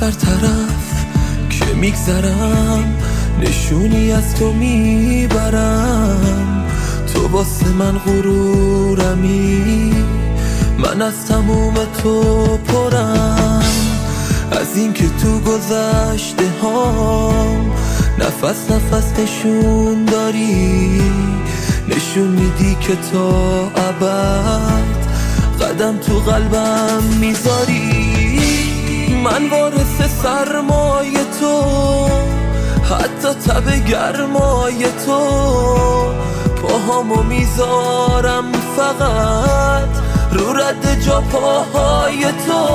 هر طرف که میگذرم نشونی از تو میبرم. تو واسه من غرورمی، من از تموم تو پرم. از این که تو گذشته هام نفس نفس نشون داری، نشون میدی که تا ابد قدم تو قلبم میذاری. من وارث سرمای تو، حتی تب گرمای تو. پاهامو میذارم فقط رو رد جا پاهای تو.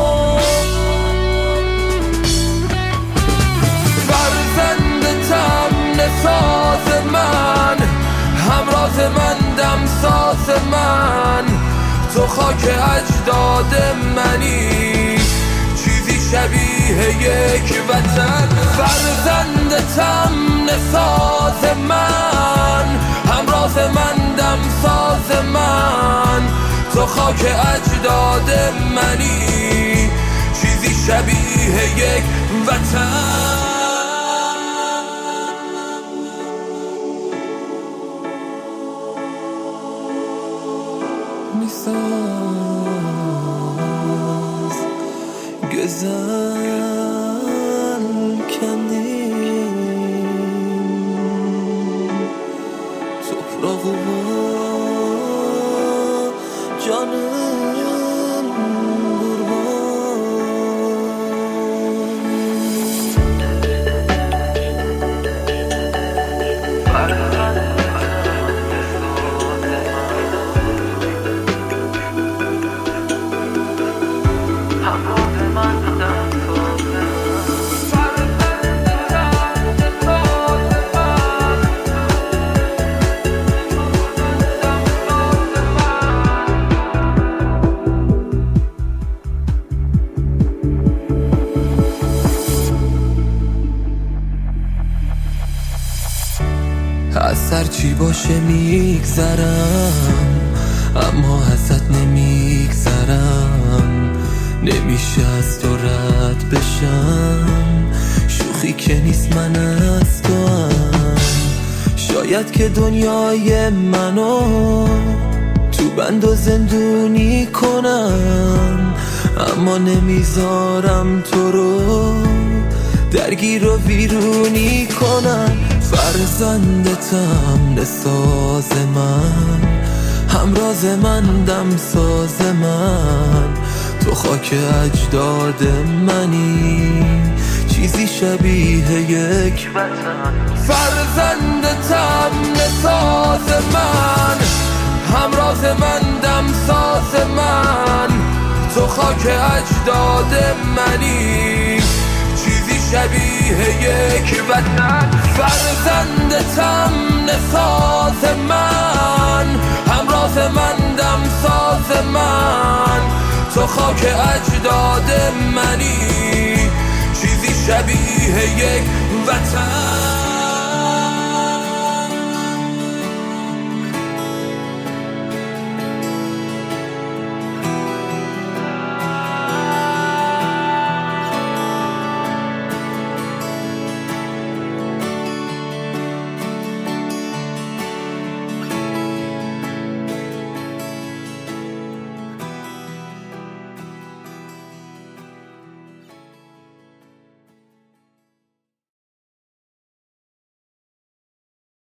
فرزندتم نساز من، همراز من دمساز من. تو خاک اجداد منی، چیزی شبیه یک وطن. فرزندتم نساز من، همراز من دمساز من. تو خاک اجداد منی، چیزی شبیه یک وطن. میساز گزل کندیم تفرق و جانم از هر چی باشه میگذرم، اما ازت نمیگذرم. نمیشه از تو رد بشم، شوخی که نیست من از تو هم. شاید که دنیای منو تو بند و زندونی کنم، اما نمیذارم تو رو درگیر و ویرونی کنم. فرزندتم نساز من، همراز من دمساز من. تو خاک اجداد منی، چیزی شبیه یک وطن. فرزندتم نساز من، همراز من دمساز من. تو خاک اجداد منی، چیزی شبیه یک وطن. فرزندتم نساز من، همراز من دمساز من. تو خاک اجداد منی، چیزی شبیه یک وطن.